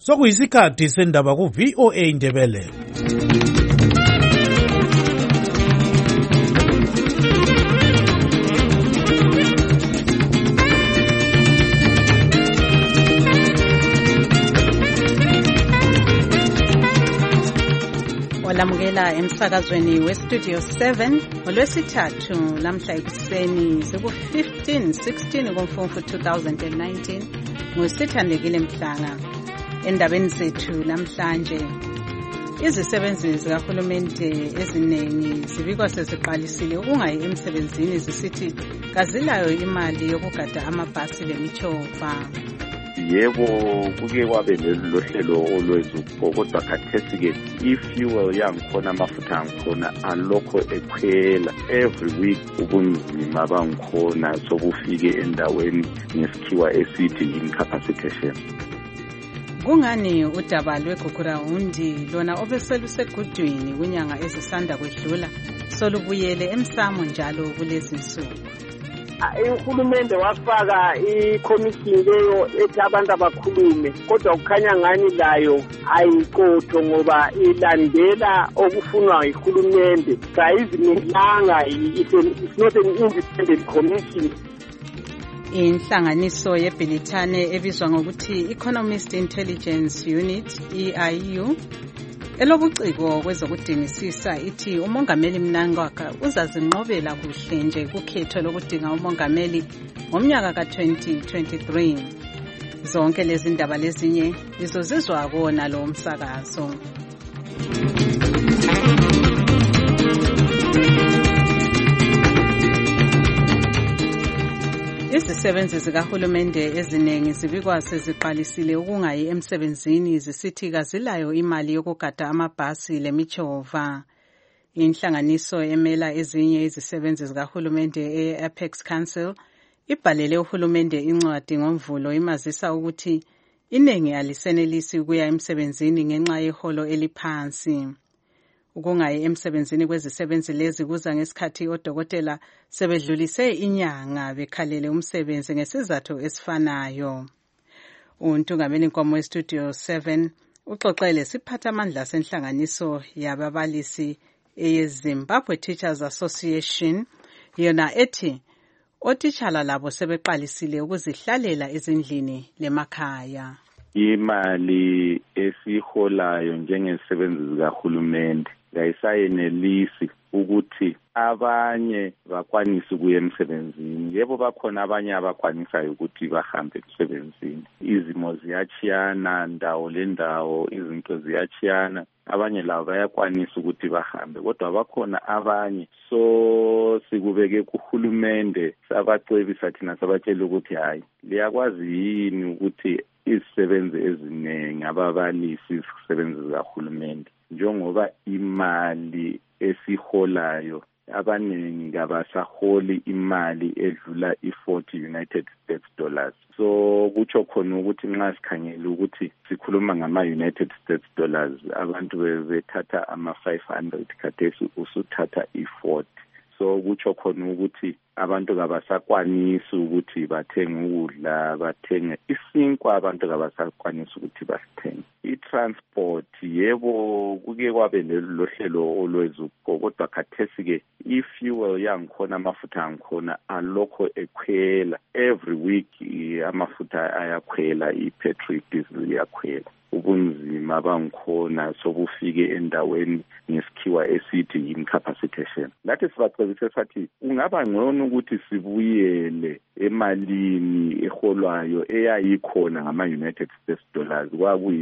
Sokuyisikhathi sendaba ku VOA Indebele. Olamukela emsakazweni weStudio 7 ngolwesithathu lamhla ekuseni ziku-15-16 kuMfumfu 2019 ngosithandekile Mhlanga. Endabeni zethu namhlanje, izisebenzi zikahulumende eziningi zibikwa seziqalisile ukungayi emsebenzini zisithi kazilayo imali yokugada amabhasi lemitshova. Yebo, kuke kwabe lelo hlelo olwezuko, kodwa khathesi-ke i-fuel yangikhona, amafutha angikhona alokho ekhwela every week. Ubunzima bangikhona sokufike endaweni ngesikhiwa esithi incapacitation. Kungani udaba lweGugurawundi lona obeselusegudwini kwinyanga ezisanda kwedlula solubuyele emsamo njalo kulezi nsuku? Uhulumende wafaka ikhomishini leyo ethi abantu abakhulume, kodwa kukhanya ngani layo ayiqotho ngoba ilandela okufunwa yihulumende. Kayizimelanga, it's not an independent commission. Inhlanganiso yeBhilithane ebizwa ngokuthi Economist Intelligence Unit, EIU, elobuciko kwezokudingisisa ithi umongameli Mnangagwa uzazinqobela kuhle nje kukhetho lokudinga umongameli ngomnyaka ka-2023. Zonke lezi ndaba lezinye izozizwa kona lo msakazo. Izisebenzi zikahulumende eziningi zibikwa seziqalisile ukungayi emsebenzini zisithi kazilayo imali yokugada amabhasi lemitshova. Inhlanganiso emela ezinye izisebenzi zikahulumende e-Apex Council ibhalele uhulumende incwadi ngoMvulo imazisa ukuthi iningi alisenelisi ukuya emsebenzini ngenxa yeholo eliphansi. Ukungayi emsebenzini kwezisebenzi lezi kuza ngesikhathi odokotela sebedlulise inyanga bekhalele umsebenzi ngesizathu esifanayo. Untungameli Nkomo weStudio 7 uxoxele siphathamandla senhlanganiso yababalisi eyeZimbabwe Teachers Association, yona ethi otitshala labo sebeqalisile ukuzihlalela ezindlini lemakhaya. Imali esiholayo njengezisebenzi zikahulumende kayisayenelisi ukuthi abanye bakwanise ukuya emsebenzini. Yebo, bakhona abanye abakwanisayo ukuthi bahambe emsebenzini. Izimo ziyachiyana, ndawo lendawo, izinto ziyachiyana. Abanye labo bayakwanisa ukuthi bahambe, kodwa bakhona abanye. So sikubeke kuhulumende, sabacebisa thina, sabatshela ukuthi hayi, liyakwazi yini ukuthi izisebenzi eziningi, ababalisi, izisebenzi zikahulumende, njengoba imali esiholayo abaningi kabasaholi imali edlula i-40 United States dollars. So kutsho khona ukuthi nxa sikhangele ukuthi sikhuluma ngama-United States dollars, abantu bethatha ama-500, khathesi usuthatha i-40. So kutsho khona ukuthi abantu kabasakwanisi ukuthi bathenge ukudla, bathenge isinkwa, abantu kabasakwanisi ukuthi basithenge. I-transport, yebo, kuke kwabe lelo hlelo olwezuko, kodwa khathesi-ke i-fuel yangikhona, amafutha angikhona alokho ekhwela every week. Amafutha ayakhwela, i-petrol, diesel iyakhwela. Ubunzima bangikhona sokufike endaweni ngesikhiwa esithi incapacitation. Lathi sibacebise sathi ungaba ngcono ukuthi sibuyele emalini eholwayo eyayikhona ngama-United States dollars,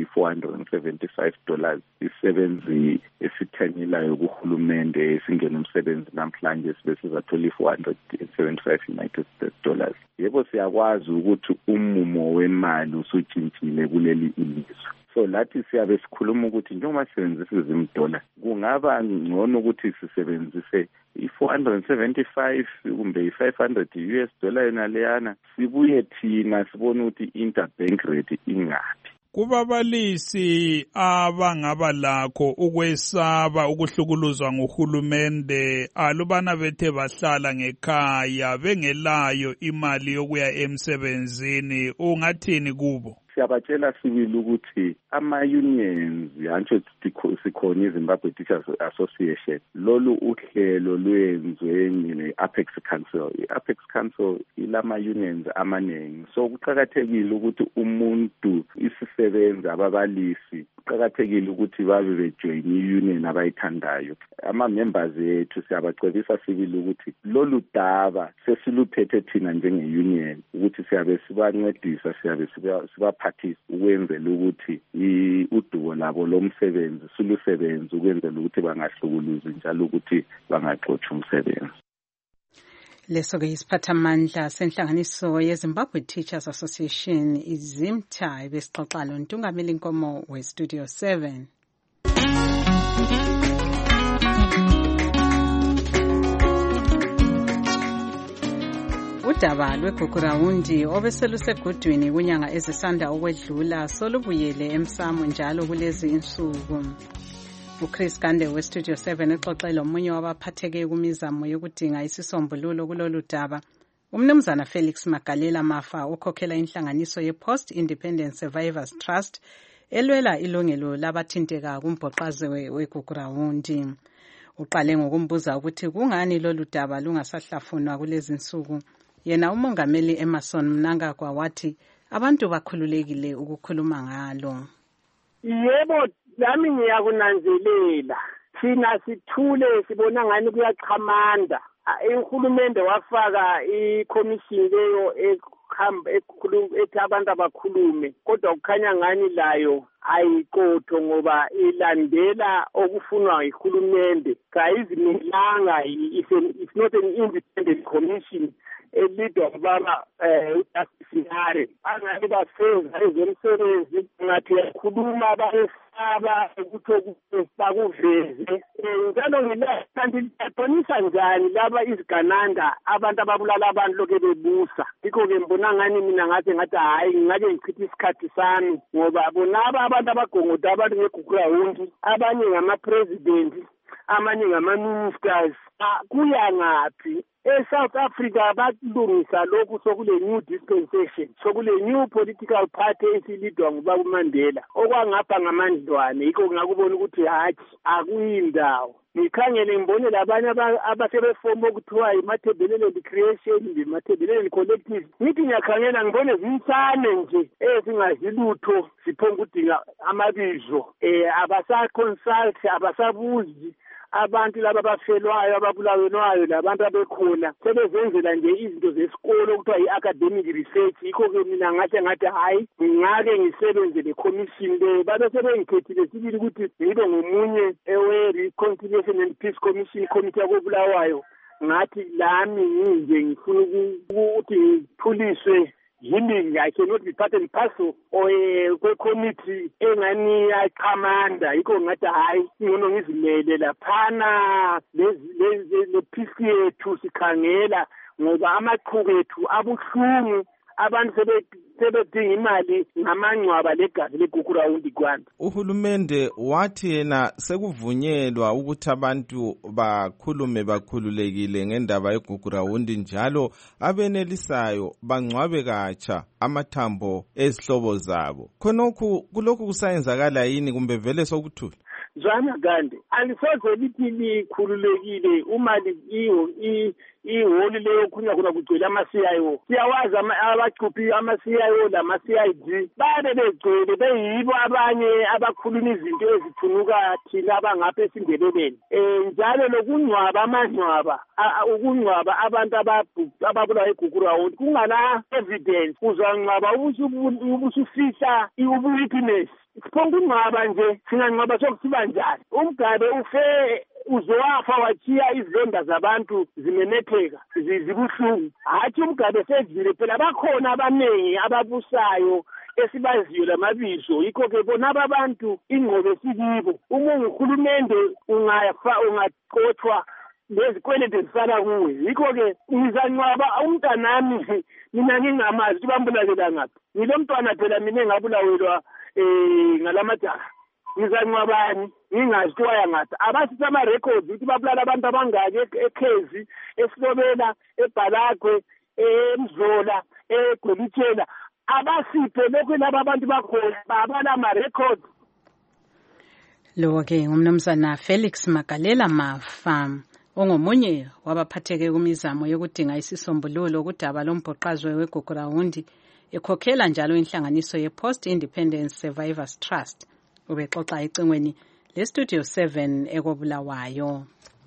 kwakuyi-$475 isebenzi esithengelayo kuhulumende esingena umsebenzi namhlanje sibe sizathola i-$475 United States dollars. Yebo, siyakwazi ukuthi umumo wemali usutshintshile kuleli ilizwe. So lathi siyabe sikhuluma ukuthi njengoba sisebenzisa izimdola, kungaba ngcono ukuthi sisebenzise i-475 kumbe i-500 US dollar yona leyana, sibuye thina sibone ukuthi interbank rate ingaphi. Kubabalisi abangaba lakho ukwesaba ukuhlukuluzwa nguhulumende alubana bethe bahlala ngekhaya bengelayo imali yokuya emsebenzini, ungathini kubo? siyabatshela sibili ukuthi ama-unions yantsho sikhona iZimbabwe Teachers Association lolu uhlelo lwenzwe ne-Apex Council. I-Apex Council ilama-unions amaningi, so kuqakathekile ukuthi umuntu isisebenzi ababalisi kuqakathekile ukuthi babe bejoyine i-union abayithandayo. Ama-members ethu siyabacebisa sibili ukuthi lolu daba sesiluphethe thina njenge-union ukuthi siyabe sibancedisa, siyabe sibaphathisa ukwenzela ukuthi udubo labo lomsebenzi silusebenzi ukwenzela ukuthi bangahlukuluzi njalo ukuthi bangaxotsha umsebenzi. Leso-ke isiphathamandla senhlanganiso yeZimbabwe Teachers Association iZimTA besixoxa lo Ntungameli Nkomo weStudio 7. Udaba lweGugurawundi obeselusegudwini kunyanga ezisanda ukwedlula solubuyele emsamo njalo kulezi insuku. uChris Gande weStudio 7 exoxela omunye wabaphatheke kumizamo yokudinga isisombululo kulolu daba. Umnumzana Felix Magalela Mafa okhokhela inhlanganiso ye-Post Independent Survivors Trust elwela ilungelo labathinteka kumbhoqazi weGugurawundi. Uqale ngokumbuza ukuthi kungani lolu daba lungasahlafunwa kulezi insuku. Yena umongameli Emerson Mnangagwa wathi abantu bakhululekile ukukhuluma ngalo. Yebo, lami ngiyakunanzelela. Thina sithule sibona ngani kuyaqhamanda. Uhulumende wafaka ikhomishini leyo ethi abantu abakhulume, kodwa kukhanya ngani layo ayiqotho ngoba ilandela okufunwa yihulumende. Kayizimelanga, it's not an independent commission. Elidwa baba uJustice angabe bafeza ezomsebenzi ngathi yakhuluma bayesaba ukuthi bakuveze njalo ngilathi yaqonisa njani laba izigananda abantu ababulala abantu lokho bebusa. Yikho ke mbona ngani mina ngathi hayi ngake ngichithe isikhathi sami ngoba bona abantu abagongoda abantu ngeGugurawundi, abanye ngama-president, amanye ngama-ministers. Kuya ngaphi? eSouth Africa bakulungisa lokhu sokule new dispensation, sokule new political party esilidwa ngubaba uMandela okwangapha ngamandlwane. Yikho ngakubona ukuthi hathi akuyindawo. Ngikhangele ngibone labanye abasebefoma okuthiwa iMathebelele Creation, iMathebelele Collective. Ngithi ngiyakhangela ngibone zinsane nje ezingazilutho ziphonga udinga amabizo. Abasa-consult, abasabuzi abantu laba bafelwayo ababulawenwayo labantu abekhona sebezenzela nje izinto zesikolo okuthiwa i-academic research. Yikho ke mina ngathi hayi ngingake ngisebenze le commission le. Babe sebengikhethile sibili ukuthi ngibe ngomunye we-Reconciliation and Peace Commission committee yakobulawayo. Ngathi lami nginje ngifuna ukuthi ngiphuliswe yini. I cannot be part and parcel kwe-committee engani yaqhamanda. Yikho ngathi hayi ngcono ngizimele laphana le-peace yethu sikhangela ngoba amaqhubethu abuhlungu. Abantu sebedinga imali ngamangcwaba legazi leGugurawundi kwanti. Uhulumende wathi yena sekuvunyelwa ukuthi abantu bakhulume bakhululekile ngendaba yeGugurawundi njalo abenelisayo bangcwabe katsha amathambo ezihlobo zabo. Khonokhu kulokhu kusayenzakala yini kumbe vele sokuthula? Zwana Gande, alisoze lithi likhululekile uma ihholi leyo kunya kuna kugcwele ama-CIO. Siyawazi abachuphi ama-CIO lama-CID babe begcwele beyibo abanye abakhuluma izinto ezithunuka thina abangapha esindebeleni. Njalo lokungcwaba amangcwaba ukungcwaba abantu ababulawa eGugurawundi kungana evidence. Uzangcwaba ubusufihla i-witness. Siphonga ungcwaba nje singangcwaba sokusiba njani. Umgabe ufe uzowafa wachiya izilonda zabantu zimemetheka zibuhlungu. Hathi umgabe sedlile phela bakhona abaningi ababusayo esibaziyo lamabizo. Yikho ke bona abantu ingqobe sikibo. Uma ungihulumende ungaqothwa lezikwelede zisala kuwe. Yikho ke ngizangcwaba umntanami mina ngingamazi ukuthi bambulalela ngaphi. Ngilo mntwana phela mina engabulawelwa ngalamajaha. Ngizangcwabani ngingazi kuthiwa ngathi abasithi ama-records ukuthi babulala abantu abangaki eKhezi, eSilobela, eBhalagwe, eMzola, eGolitshela. abasiphe lokhu laba abantu bakhona babala ama-records. Lo-ke ngumnumzana Felix Magalela Mafa, ongomunye wabaphatheke kumizamo yokudinga isisombululo kudaba lombhoqazwe weGugurawundi, ekhokhela njalo inhlanganiso ye-Post-Independence Survivors Trust. Ubexoxa ecingweni leStudio 7 ekobulawayo.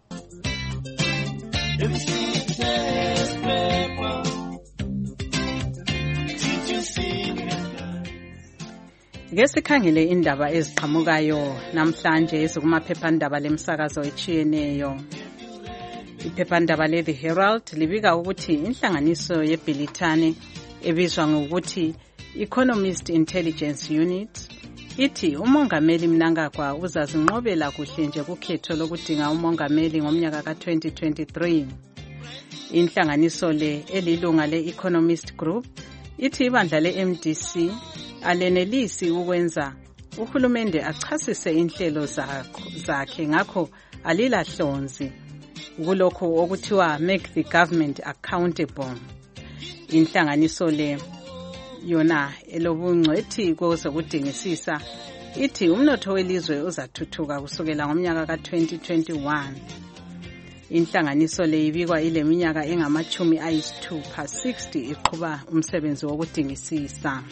Ke sikhangele indaba eziqhamukayo namhlanje ezikumaphephandaba lemsakazo etshiyeneyo. Iphephandaba le-The Herald libika ukuthi inhlanganiso yeBilitane ebizwa ngokuthi Economist Intelligence Unit ithi umongameli Mnangagwa uzazinqobela kuhle nje kukhetho lokudinga umongameli ngomnyaka ka-2023. Inhlanganiso le elilunga le-Economist Group ithi ibandla le-MDC alenelisi ukwenza uhulumende achasise inhlelo zakhe ngakho alilahlonzi kulokho okuthiwa make the government accountable. Inhlanganiso le yona elobungcwethi kwezokudingisisa ithi umnotho welizwe uzathuthuka kusukela ngomnyaka ka-2021. Inhlanganiso le ibikwa ile minyaka engama-60 iqhuba umsebenzi wokudingisisa.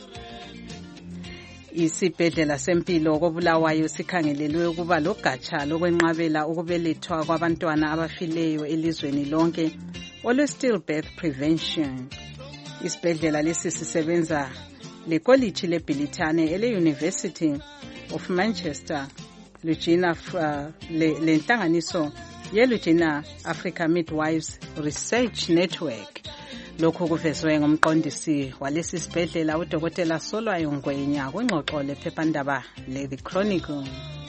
Isibhedlela sempilo kobulawayo sikhangelelwe ukuba logatsha lokwenqabela ukubelethwa kwabantwana abafileyo elizweni lonke olwe-stillbirth prevention. Isibhedlela lesi sisebenza lekoliji leBilitane ele-University of Manchester lenhlanganiso ye-Lugina Africa Midwives Research Network. Lokhu kuvezwe ngumqondisi walesi sibhedlela uDokotela Solwayo Ngwenya kwingxoxo lephephandaba le-The Chronicle.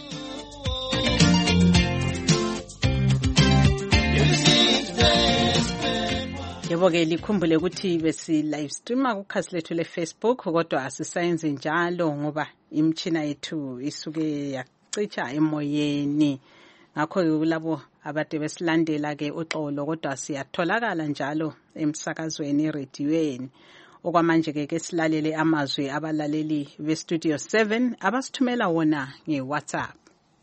Yebo-ke likhumbule ukuthi besi live streama kukhasi lethu le-Facebook kodwa asisayenzi njalo ngoba imtshina yethu isuke yacitsha emoyeni. Ngakho kulabo abade besilandela ke uxolo kodwa siyatholakala njalo emsakazweni eradiyweni. Okwamanje ke silalele amazwi abalaleli beStudio 7 abasithumela wona ngeWhatsApp.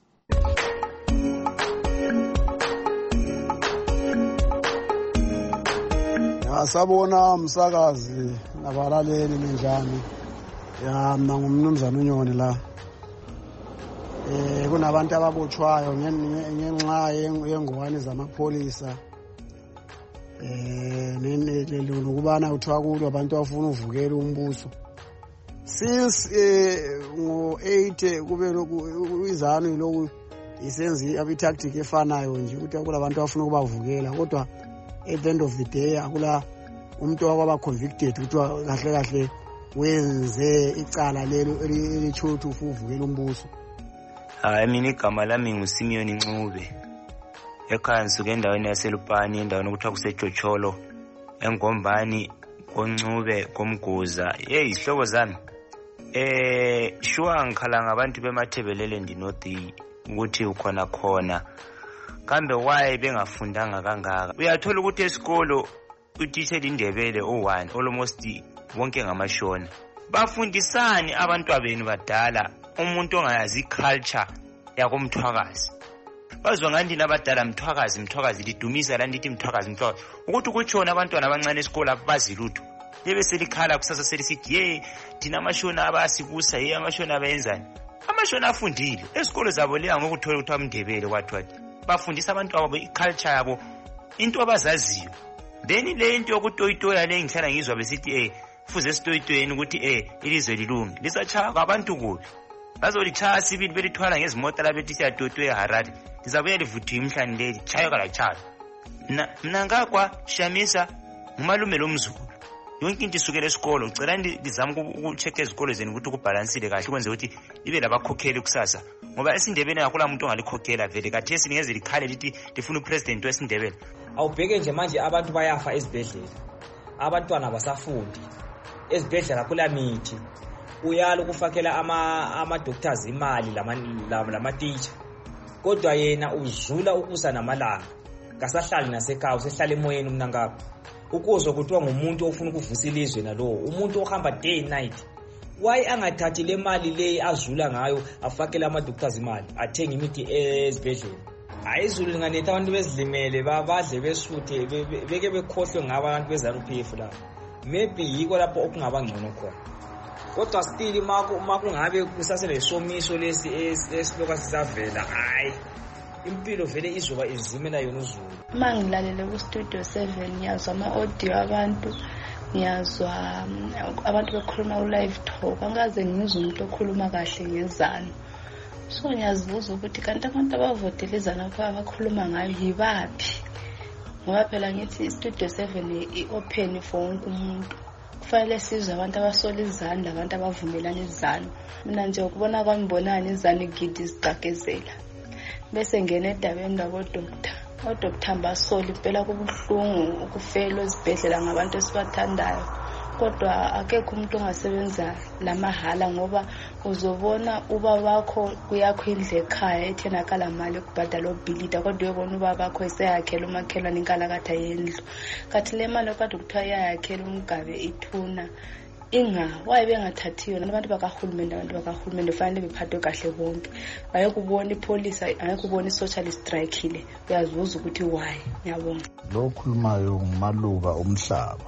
Sabona umsakazi nabalaleli ninjani. Ya mina ngumnumzana uNyoni la. Kunabantu ababotshwayo ngenxa yengwane zamapholisa. Ukubana uthiwa kulo abantu abafuna uvukela umbuso. Since ngo-8 kube lokhu izanu yilokhu isenzi abitactic efanayo nje ukuthi kulabantu abafuna ukubavukela kodwa at the end of the day akula umuntu waba convicted ukuthi kahle kahle wenze icala lelo elitsho ukuthi uvukela umbuso. Mina igama lami nguSimeon Ncube. Ekhaya ngisuke endaweni yaseLupani endaweni okuthiwa kuseJocholo eNgombani koNcube komguza. Isihlobo zami shuwa ngikhala ngabantu bemathebelele ndinothi ukuthi ukhona khona kambe why bengafundanga kangaka. Uyathola ukuthi esikolo uteacher indebele o1 almost wonke ngamashona bafundisani abantwana benu badala umuntu ongayazi culture yakomthwakazi. Bazwa ngani nabadala mthwakazi lidumisa la ndithi mthwakazi ukuthi kuchona abantwana abancane esikolo abazi lutho lebe selikhala kusasa selisithi thina amashona abasibusa amashona abayenzani. Amashona afundile esikolo zabo leya ngokuthola ukuthi amndebele kwathi bafundisa abantu abo iculture yabo into abazaziyo. Then le into yokutoyitoya le ngihlala ngizwa besithi fuze sitoyitoyeni ukuthi ilizwe lilunge lisachaka kwabantu kubi bazolichaya sibili belithwala ngezimota labethi siyatotoya Harare lizabuya livuthiwe imhlanje leli chayo kala chayo. Mnangagwa Shamisa ngumalume lomzulu yonke into isukela esikolo ngicela ndizama ukucheck ezikolo zeni ukuthi kubalansile kahle kwenze ukuthi ibe labakhokheli kusasa ngoba esindebele akula umuntu ongalikhokhela vele kathesi ngeze likhale lithi lifuna upresident wesindebele. Awubheke nje manje abantu bayafa ezibhedlela abantwana basafundi ezibhedlela kula mithi uyala ukufakela ama doctors imali lama teacher kodwa yena uzula ukusa namalanga kasahlali nasekhaya usehlala emoyeni Mnangagwa ukuzwa kuthiwa ngumuntu ofuna ukuvusa ilizwe nalowo umuntu ohamba day and night. Why angathathi le mali le azula ngayo afakele ama-doctors imali athenge imithi ezibhedlela? Hayi, izulu linganetha abantu bezidlimele badle besuthe beke bekhohlwe ngaba abantu be-ZANU-PF lapho. Maybe yiko lapho okungaba ngcono khona. Kodwa still makungabe kusaselesomiso lesi esiloka sisavela, hayi impilo vele izoba izimela yona uzulu. Uma ngilalele ku-Studio 7 ngiyazwa ama-audio abantu, ngiyazwa abantu bekhuluma ku-live talk, angikaze ngizwe umuntu okhuluma kahle ngezanu. So ngiyazibuza ukuthi kanti abantu abavotela izanu abakhuluma ngayo yibaphi? Ngoba phela ngithi i-Studio 7 i-open for wonke umuntu. Kufanele sizwe abantu abasola izanu, abantu abavumelana izanu. Mina nje ukubona kwami bonani izanu igidi zicagezela. Bese ngene edabeni labo-doctor. O-doctor basola impela kubuhlungu ukufela ezibhedlela ngabantu esibathandayo. Kodwa akekho umuntu ongasebenza lamahala ngoba uzobona ubaba wakho kuyakho indle ekhaya ethenakala mali ukubhadala obhilida, kodwa uyobona ubaba wakho eseyakhela umakhelwane inkalakatha yendlu. Kathi le mali okade kuthiwa iyayakhela umgabe ithuna waye bengathathiyo nabantu bakahulumende fanele bephathwe kahle bonke. Bayekubona ipolice, ayekubona i-social strike ile. Uyazibuza ukuthi why. Ngiyabonga. Lo khulumayo ngumaluba omhlaba.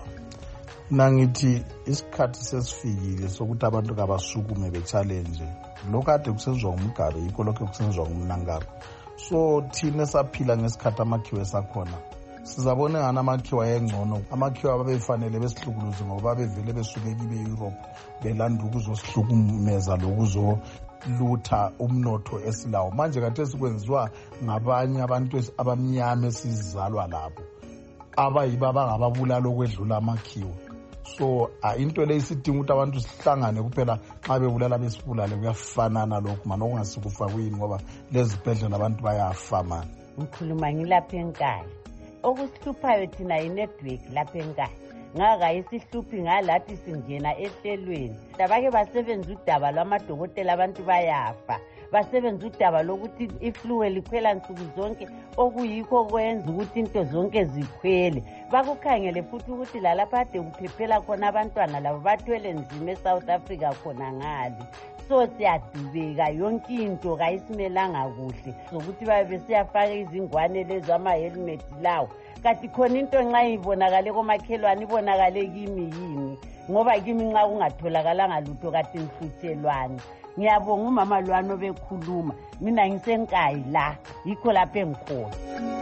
Nangithi isikhathi sesifikile sokuthi abantu kabasukume be-challenge. Lokade kusenziwa ngumgabe yikho lokho kusenziwa ngumnangaro. So thina saphila ngesikhathi amakhiwe sakhona. Sizabona ngani amakhiwa ayengcono. Amakhiwa ababefanele besihlukuluze ngoba bevele besuke kibe-Europe belanda ukuzosihlukumeza lokuzolutha umnotho esilawo. Manje kade sikwenziwa ngabanye abantu abamnyama esizalwa labo abayibo abangababulala okwedlula amakhiwa. So into le isidinga ukuthi abantu sihlangane kuphela xa bebulala besibulale kuyafanana lokhu mana okungasikufa kuyini ngoba lezi bhedlela abantu bayafa mana. Ngikhuluma ngilapha enkaya. Okusihluphayo thina yi-network lapha enkaya. Ngaka isihluphi ngalathi singena ehlelweni. Dabake basebenza udaba lwamadokotela abantu bayafa. Basebenza udaba lokuthi iflu likhwela nsuku zonke okuyikho kwenza ukuthi into zonke zikhwele. Bakukhangele futhi ukuthi lalapha ade kuphephela khona abantwana labo bathwele nzima eSouth Africa khona ngale. So siyadubeka yonke into kayisimelanga kuhle sokuthi babe besiyafaka izingwane lezo ama-helmet lawo. Kanti khona into nxa ibonakale komakhelwane ibonakale kimi yini ngoba kimi nxa kungatholakalanga lutho kade ngihluthelwane. Ngiyabonga umama lwano bekhuluma, mina ngisenkayi la yikho lapho engikhona.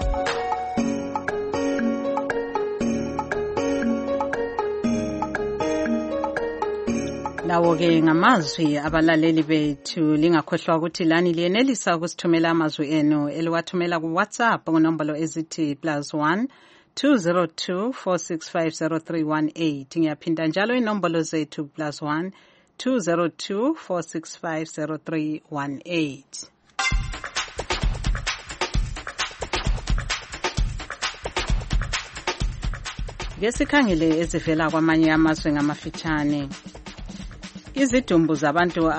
Lawo-ke ngamazwi abalaleli bethu, lingakhohlwa ukuthi lani liyenelisa ukusithumela amazwi enu eliwathumela ku-WhatsApp kunombolo ezithi +1 202 4650318. Ngiyaphinda njalo inombolo zethu +1 202 4650318. Ngesikhangele ezivela kwamanye amazwe ngamafitshane. Izidumbu zabantu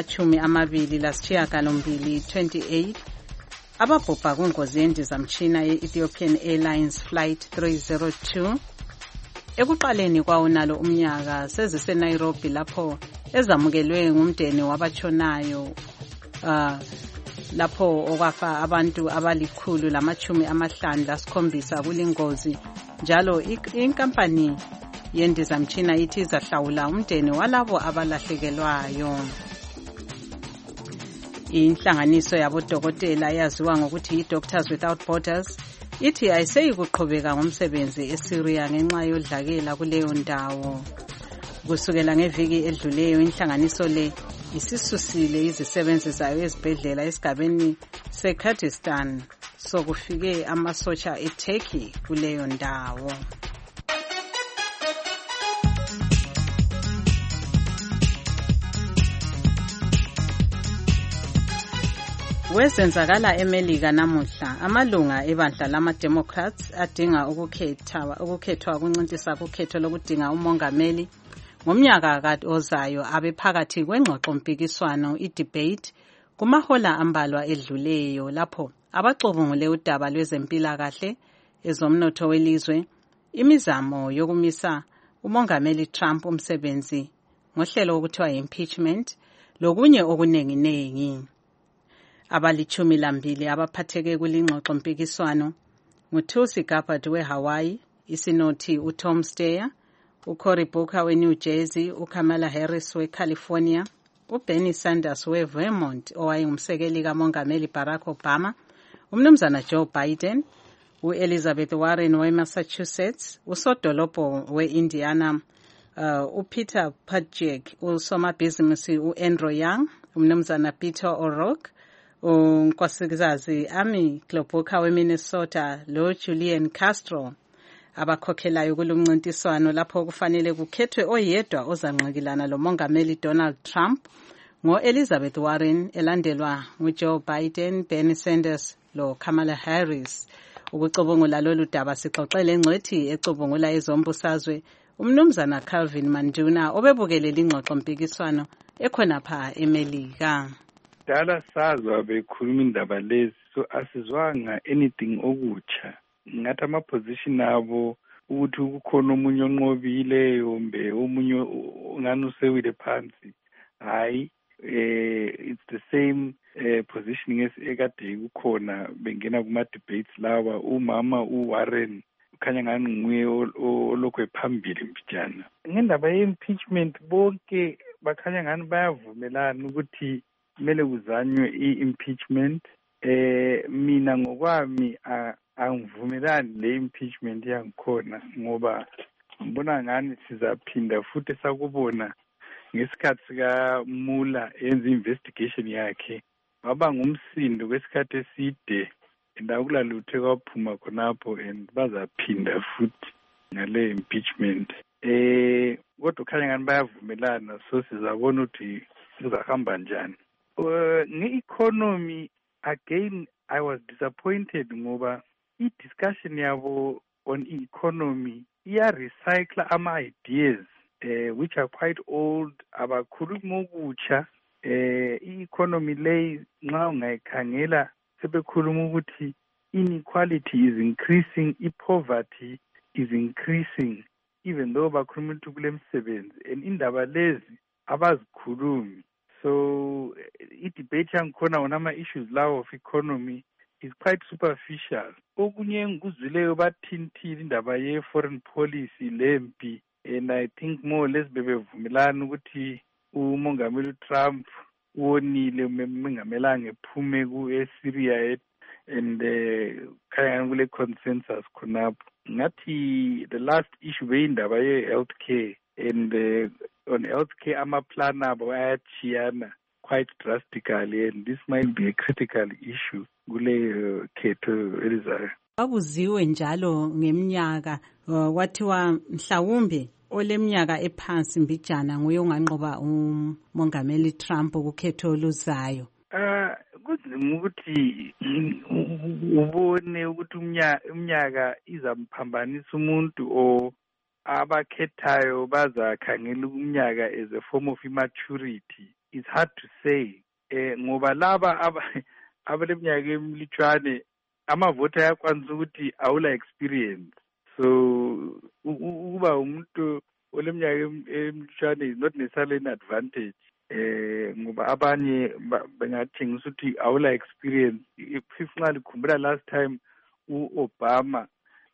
abangama-28 ababhubha kungozi yendizamtshina ye-Ethiopian Airlines Flight 302 ekuqaleni kwawo nalo umnyaka seziseNairobi lapho ezamukelwe ngumndeni wabatshonayo lapho okwafa abantu abali-157 kulingozi. Njalo inkampani yendizamtshina ithi izahlawula umndeni walabo abalahlekelwayo. Inhlanganiso yabodokotela yaziwa ngokuthi yi-Doctors Without Borders ithi ayiseyikuqhubeka ngomsebenzi eSyria ngenxa yodlakela kuleyo ndawo. Kusukela ngeviki edluleyo inhlanganiso le isisusile izisebenzi zayo ezibhedlela esigabeni seKurdistan sokufike amasotsha eTurkey kuleyo ndawo. Wezenzakala eMelika namuhla amalunga ebandla lama-Democrats adinga ukukhethwa kuncintisa kukhetho lokudinga umongameli ngomnyaka ozayo abephakathi kwengxoxo mpikiswano i-debate kumahola ambalwa edluleyo lapho abacubungule udaba lwezempilakahle, ezomnotho welizwe, imizamo yokumisa umongameli Trump umsebenzi ngohlelo okuthiwa impeachment lokunye okuningi. Abalichumi lambili abaphatheke kulingxoxo mpikiswano nguTulsi Gabbard weHawaii, isinothi uTom Steyer, uCory Booker weNew Jersey, uKamala Harris weCalifornia, uBernie Sanders weVermont owayengumsekeli kamongameli Barack Obama, umnumzana Joe Biden, uElizabeth Warren weMassachusetts, usodolobho weIndiana uPeter Buttigieg, usomabhizinisi uAndrew Yang, umnumzana Peter O'Rourke, unkosikazi Amy Klobuchar weMinnesota loJulian Castro abakhokhelayo kulomncintiswano lapho kufanele kukhethwe oyedwa ozanqikilana lomongameli Donald Trump ngoElizabeth Warren elandelwa nguJoe Biden, Bernie Sanders loKamala Harris. Ukucubungula lolu daba sixoxele engcwethi ecubungula ezombusazwe umnumzana Calvin Manduna obebukelela ingxoxo mpikiswano ekhonapha eMelika. Dala sazwa bekhuluma indaba lezi, so asizwanga anything okutsha. Ngathi ama-position abo ukuthi kukhona omunye onqobile yombe omunye ungani usewile phansi. Hayi, it's the same positioning ekade kukhona bengena kuma-debates lawa. Umama uWarren ukhanya ngani nguye olokhu ephambili mbijana. Ngendaba ye-impeachment bonke bakhanya ngani bayavumelana ukuthi kumele kuzanywe i-impeachment. Mina ngokwami angivumelani le impeachment yangikhona ngoba ngibona ngani sizaphinda futhi sakubona ngesikhathi sikaMueller yenza investigation yakhe waba ngumsindo kwesikhathi eside ndakulaluthe kwaphuma khonapho and bazaphinda futhi ngale impeachment. Kodwa khanya ngani bayavumelana, so sizabona ukuthi sizahamba njani. Nge-economy again I was disappointed ngoba i-discussion yabo on economy iya-recycle ama-ideas which are quite old, abakhulumi okutsha. I-economy leyi nxa ungayikhangela sebekhuluma ukuthi inequality is increasing, i-poverty is increasing, even though bakhuluma ukuthi kule msebenzi and indaba lezi abazikhulumi. So i-debate yangikhona on ama-issues lawo of economy is quite superficial. Okunye engikuzwileyo bathintile indaba ye-foreign policy lempi, and I think more or less bebevumelana ukuthi umongameli Trump wonile mengamelanga ephume ku-Syria and khaya kule consensus khonapho. Ngathi the last issue beyindaba ye-healthcare and on healthcare amaplan abo ayachiyana quite drastically, and this might be a critical issue kule khetho elizayo. Akuziwe njalo ngeminyaka kwathiwa mhlawumbe oleminyaka ephansi mbijana nguye onganqoba umongameli Trump kukhetho oluzayo. Kunzima ukuthi ubone ukuthi umnyaka izamphambanisa umuntu o abakhethayo bazakhangela umnyaka as a form of immaturity. It's hard to say. Ngoba laba abaleminyaka emilutshwane amavoti ayakwanisa ukuthi awula experience. So ukuba umuntu oleminyaka emilutshwane is not necessarily an advantage. Ngoba abanye bengatshengisa ukuthi awula experience. If nxa likhumbula last time uObama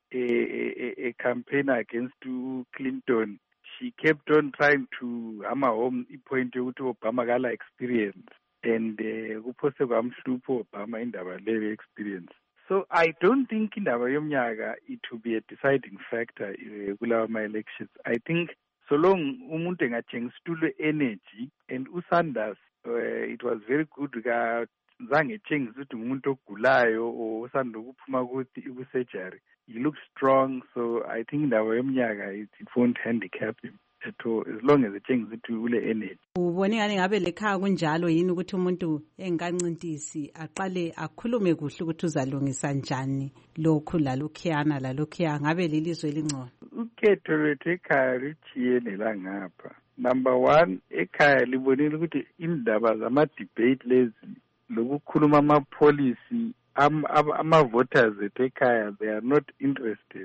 a campaign against Clinton, she kept on trying to hammer home ipoint yokuthi Obama kala experience, and kuphose kwamhlupho Obama indaba leyo experience. So I don't think indaba yomnyaka it will be a deciding factor kulawa ma-elections. I think so long umuntu engatshengisa utulo energy, and uSanders it was very good zange etshengisa ukuthi umuntu ogulayo osanda ukuphuma ku-surgery. He looks strong, so I think indaba yomnyaka it won't handicap him at all as long as etshengisa ukuthi ule energy. Ubone ngani ngabe lekhaya kunjalo yini ukuthi umuntu engancintisi aqale akhulume kuhle ukuthi uzalungisa njani lokhu lalokhuyana lalokhuya ngabe lelizwe elingcono? Ukhetho lwethu ekhaya luchiyene la ngapha. Number one, ekhaya libonile ukuthi indaba zama-debate lezi lokukhuluma ama-policy ama-voters ekhaya they are not interested.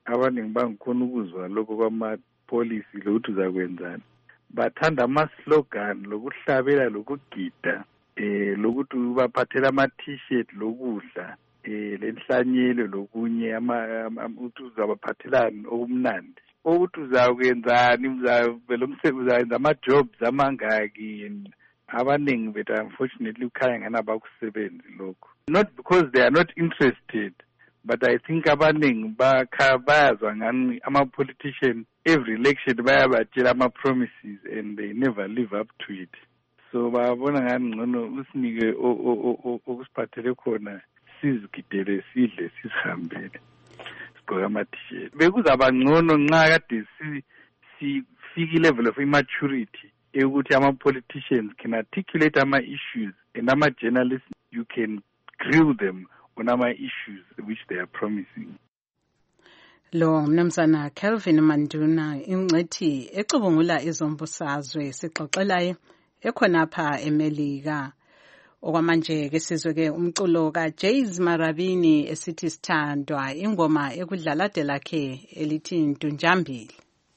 abaningi bangikhona ukuzwa lokho kwamapolisi lokuthi uzakwenzani. Bathanda ama-slogan lokuhlabela lokugida, lokuthi baphathela ama-t-shirt lokudla, lenhlanyelo lokunye ukuthi uzabaphathelani okumnandi. Ukuthi uzakwenzani, uzayenza ama-jobs amangaki. Abaningi bethu unfortunately ukhaya ngani abakusebenzi lokho. Not because they are not interested, but I think abaningi bayazwa ngani ama-politician every election bayabatshela ama-promises and they never live up to it. So babona ngani ngcono usinike okusiphathele khona, sizigidele sidle sizihambele sigqoke ama-t-shirt. Bekuzaba ngcono nxa kade sifike i-level of immaturity ukuthi ama-politicians can articulate ama-issues and ama-journalists you can grill them on ama-issues which they are promising. Lo mnumzana Kelvin Manduna ingcethi ecubungula izombusazwe sixoxelayo ekhonapha eMelika. Okwamanje ke sizwe ke umculo kaJays Marabini esithi sithandwa, ingoma ekudlalade lakhe elithi Ntunjambili.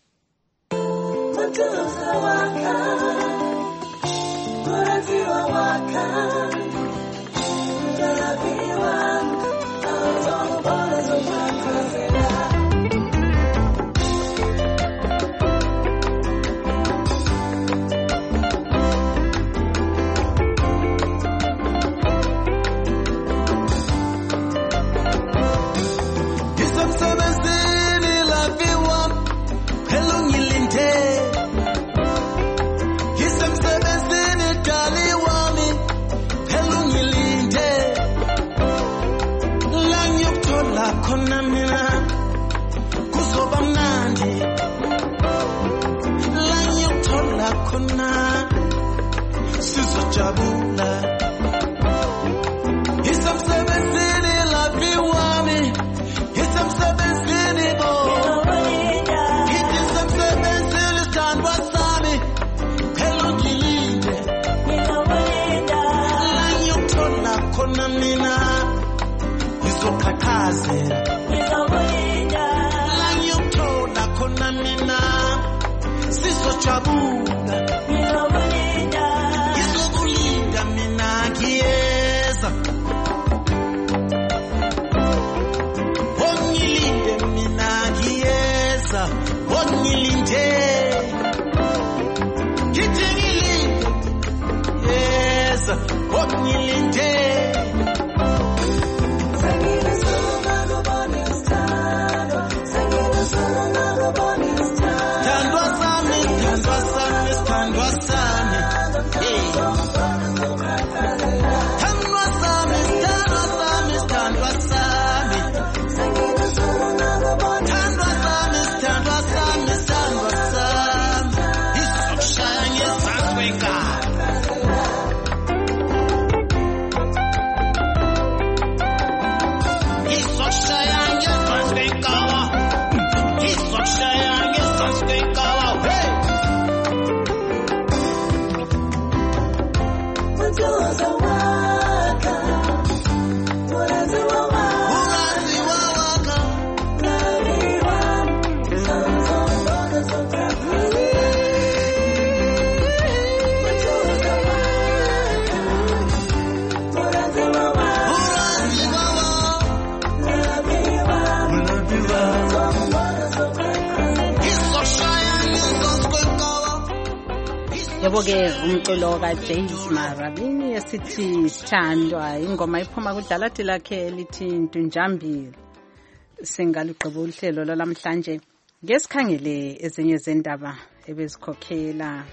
Yebo-ke umculo kaJays Marabini esithi sithandwa, ingoma iphuma kudlalade lakhe elithi Ntunjambili. Singaligqiba uhlelo lwalamhlanje ngesikhangele ezinye zendaba ebezikhokhela.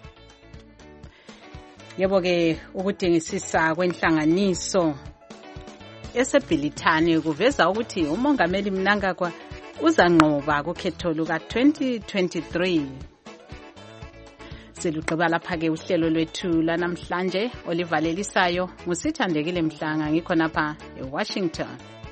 Yebo-ke ukudingisisa kwenhlanganiso esebhilithane kuveza ukuthi umongameli Mnangagwa uzanqoba kukhetho luka 2023. Silugqiba lapha-ke uhlelo lwethu lanamhlanje olivalelisayo ngusithandekile Mhlanga, ngikhonapha eWashington.